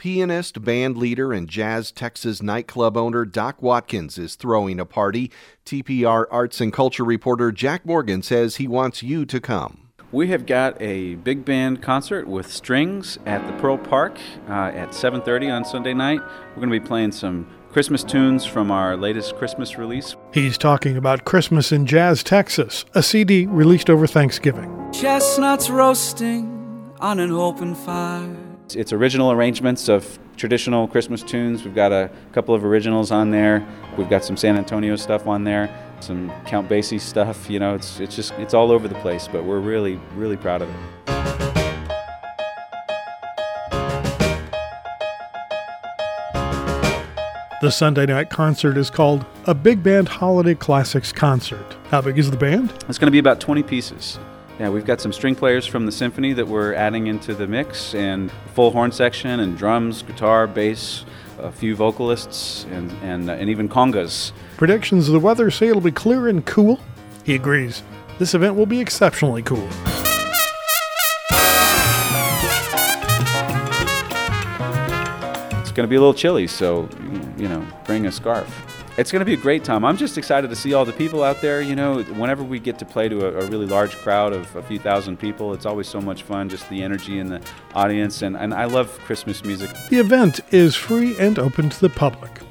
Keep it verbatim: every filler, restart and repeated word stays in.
Pianist, band leader, and Jazz Texas nightclub owner Doc Watkins is throwing a party. T P R arts and culture reporter Jack Morgan says he wants you to come. We have got a big band concert with strings at the Pearl Park uh, at seven thirty on Sunday night. We're going to be playing some Christmas tunes from our latest Christmas release. He's talking about Christmas in Jazz Texas, a C D released over Thanksgiving. Chestnuts roasting on an open fire. It's original arrangements of traditional Christmas tunes. We've got a couple of originals on there. We've got some San Antonio stuff on there, some Count Basie stuff. You know, it's it's just it's all over the place, but we're really, really proud of it. The Sunday night concert is called a Big Band Holiday Classics Concert. How big is the band? It's going to be about twenty pieces. Yeah, we've got some string players from the symphony that we're adding into the mix, and full horn section, and drums, guitar, bass, a few vocalists, and and, uh, and even congas. Predictions of the weather say it'll be clear and cool. He agrees. This event will be exceptionally cool. It's going to be a little chilly, so, you know, bring a scarf. It's going to be a great time. I'm just excited to see all the people out there. You know, whenever we get to play to a, a really large crowd of a few thousand people, it's always so much fun, just the energy in the audience, and, and I love Christmas music. The event is free and open to the public.